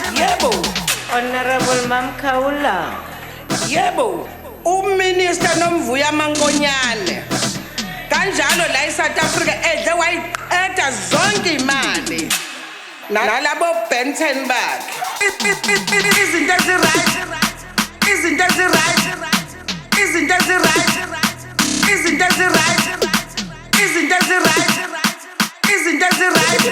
Yebo. Honorable Mamkaula. Yebo. Uminister Nomvuya Mankonyane. Kanjalo la eSouth Africa edle wayiqeda zonke imali. Nalabo Benton bakhe. Izinto eziright. Izinto eziright. Izinto eziright. Izinto eziright. Izinto eziright. Izinto eziright.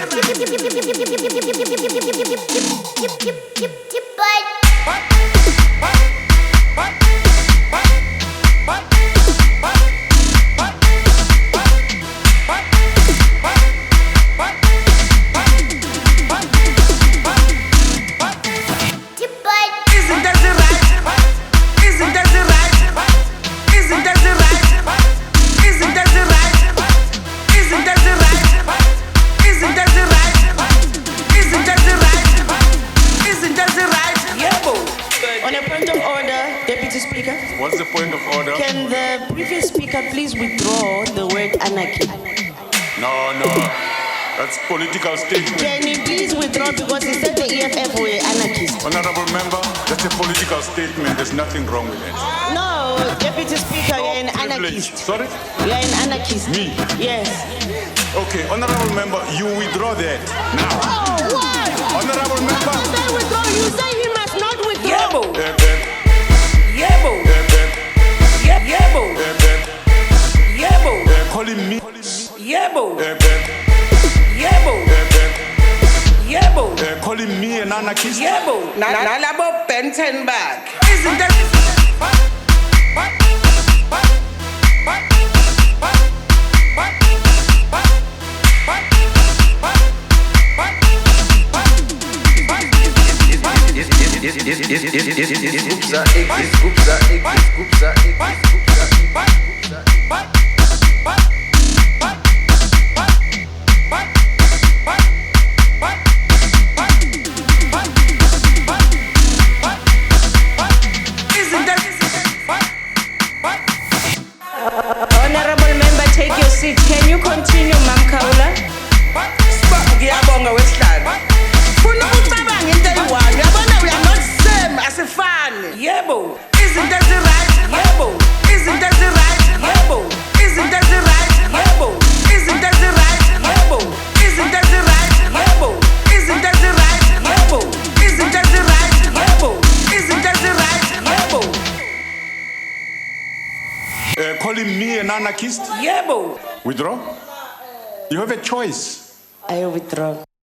On a point of order, Deputy Speaker. What's the point of order? Can the previous speaker please withdraw the word anarchy? No. That's political statement. Can he please withdraw because he said the EFF were anarchists? Honorable member, that's a political statement. There's nothing wrong with it. No, Deputy Speaker, you're an Privilege. anarchist. Sorry? You're an anarchist. Me? Yes. Okay, honorable member, you withdraw that now. Oh, what? Honorable member. Say withdraw. You say he must not withdraw. Yebo. Yebo. Yebo. Yebo. Calling me. Yebo. Yebo. Yebo. Calling me an anarchist. Yebo. Nalabo Benton bakhe. Izinto Honorable member, take your seat. Can you continue, Mamkaula? ngiyabonga wesihlalo. Funa ukucabanga into eyi-one. Uyabona we are not same asifani. Yebo. Izinto eziright. Yebo. Izinto eziright. Yebo. Izinto eziright. Yebo. Izinto eziright. Yebo. Izinto eziright. Yebo. Izinto eziright. Yebo. Izinto eziright. Yebo. Izinto eziright. Yebo. Calling me an anarchist. Yebo. Withdraw. You have a choice. I withdraw.